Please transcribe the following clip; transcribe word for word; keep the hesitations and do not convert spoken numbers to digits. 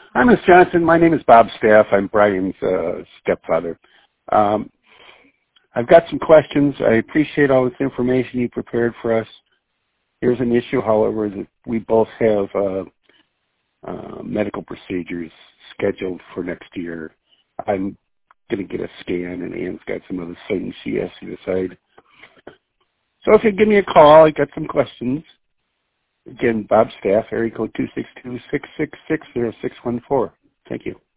Hi, Miz Johnson. My name is Bob Staff. I'm Brian's uh, stepfather. Um, I've got some questions. I appreciate all this information you prepared for us. Here's an issue, however, that we both have uh, uh, medical procedures scheduled for next year. I'm going to get a scan, and Ann's got some other things she has to decide. So if you give me a call, I got some questions. Again, Bob Staff, area code two six two, six six six, zero six one four. Thank you.